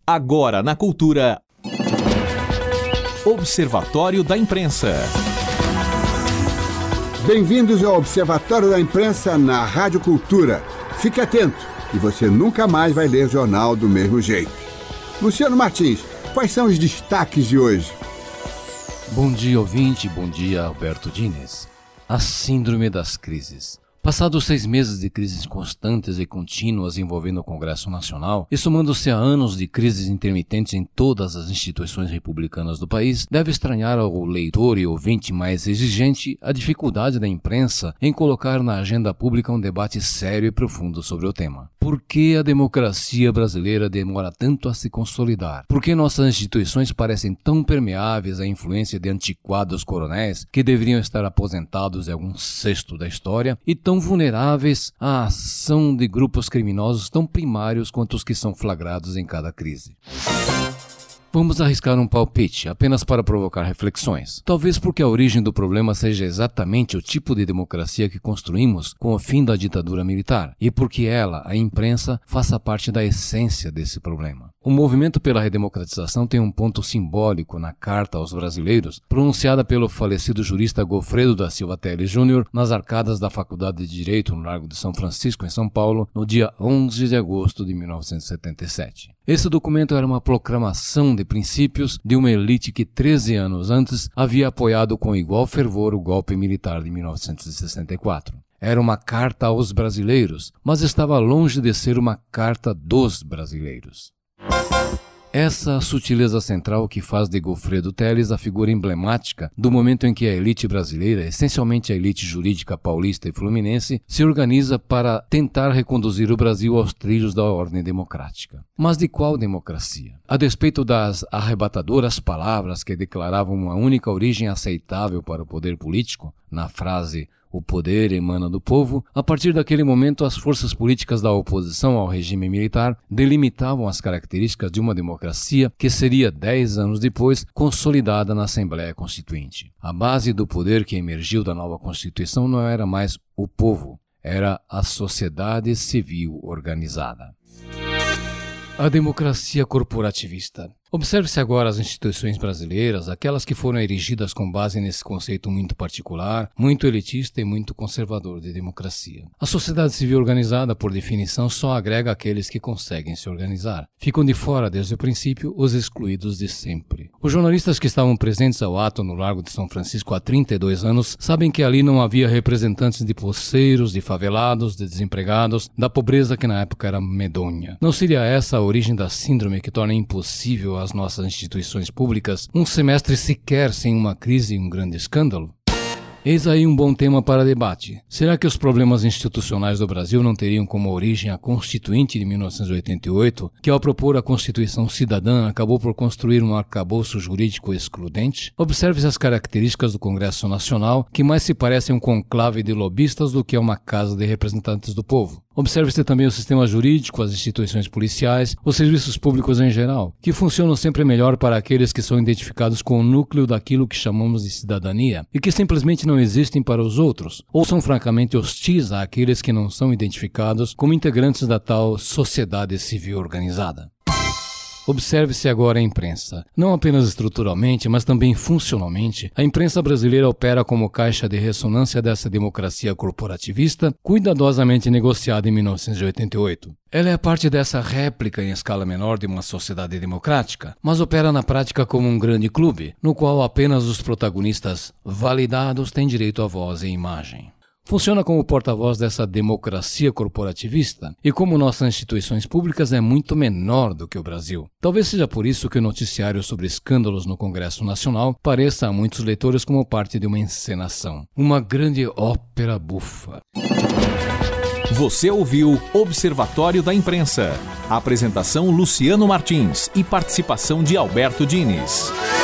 Agora na Cultura. Observatório da Imprensa. Bem-vindos ao Observatório da Imprensa na Rádio Cultura. Fique atento e você nunca mais vai ler jornal do mesmo jeito. Luciano Martins, quais são os destaques de hoje? Bom dia, ouvinte. Bom dia, Alberto Diniz. A síndrome das crises. Passados 6 meses de crises constantes e contínuas envolvendo o Congresso Nacional, e somando-se a anos de crises intermitentes em todas as instituições republicanas do país, deve estranhar ao leitor e ouvinte mais exigente a dificuldade da imprensa em colocar na agenda pública um debate sério e profundo sobre o tema. Por que a democracia brasileira demora tanto a se consolidar? Por que nossas instituições parecem tão permeáveis à influência de antiquados coronéis que deveriam estar aposentados em algum cesto da história e tão vulneráveis à ação de grupos criminosos tão primários quanto os que são flagrados em cada crise? Vamos arriscar um palpite, apenas para provocar reflexões. Talvez porque a origem do problema seja exatamente o tipo de democracia que construímos com o fim da ditadura militar, e porque ela, a imprensa, faça parte da essência desse problema. O movimento pela redemocratização tem um ponto simbólico na Carta aos Brasileiros, pronunciada pelo falecido jurista Goffredo da Silva Teles Júnior nas arcadas da Faculdade de Direito no Largo de São Francisco, em São Paulo, no dia 11 de agosto de 1977. Esse documento era uma proclamação de princípios de uma elite que 13 anos antes havia apoiado com igual fervor o golpe militar de 1964. Era uma carta aos brasileiros, mas estava longe de ser uma carta dos brasileiros. Essa sutileza central que faz de Goffredo Teles a figura emblemática do momento em que a elite brasileira, essencialmente a elite jurídica paulista e fluminense, se organiza para tentar reconduzir o Brasil aos trilhos da ordem democrática. Mas de qual democracia? A despeito das arrebatadoras palavras que declaravam uma única origem aceitável para o poder político, na frase "o poder emana do povo", a partir daquele momento as forças políticas da oposição ao regime militar delimitavam as características de uma democracia que seria 10 anos depois consolidada na Assembleia Constituinte. A base do poder que emergiu da nova Constituição não era mais o povo, era a sociedade civil organizada. A democracia corporativista. Observe-se agora as instituições brasileiras, aquelas que foram erigidas com base nesse conceito muito particular, muito elitista e muito conservador de democracia. A sociedade civil organizada, por definição, só agrega aqueles que conseguem se organizar. Ficam de fora, desde o princípio, os excluídos de sempre. Os jornalistas que estavam presentes ao ato no Largo de São Francisco há 32 anos sabem que ali não havia representantes de poceiros, de favelados, de desempregados, da pobreza que na época era medonha. Não seria essa a origem da síndrome que torna impossível as nossas instituições públicas um semestre sequer sem uma crise e um grande escândalo? Eis aí um bom tema para debate. Será que os problemas institucionais do Brasil não teriam como origem a Constituinte de 1988, que ao propor a Constituição Cidadã acabou por construir um arcabouço jurídico excludente? Observe as características do Congresso Nacional, que mais se parece a um conclave de lobistas do que a uma casa de representantes do povo. Observe-se também o sistema jurídico, as instituições policiais, os serviços públicos em geral, que funcionam sempre melhor para aqueles que são identificados com o núcleo daquilo que chamamos de cidadania e que simplesmente não existem para os outros, ou são francamente hostis àqueles que não são identificados como integrantes da tal sociedade civil organizada. Observe-se agora a imprensa. Não apenas estruturalmente, mas também funcionalmente, a imprensa brasileira opera como caixa de ressonância dessa democracia corporativista, cuidadosamente negociada em 1988. Ela é parte dessa réplica em escala menor de uma sociedade democrática, mas opera na prática como um grande clube, no qual apenas os protagonistas validados têm direito à voz e imagem. Funciona como porta-voz dessa democracia corporativista e como nossas instituições públicas é muito menor do que o Brasil. Talvez seja por isso que o noticiário sobre escândalos no Congresso Nacional pareça a muitos leitores como parte de uma encenação, uma grande ópera bufa. Você ouviu Observatório da Imprensa. Apresentação Luciano Martins e participação de Alberto Diniz.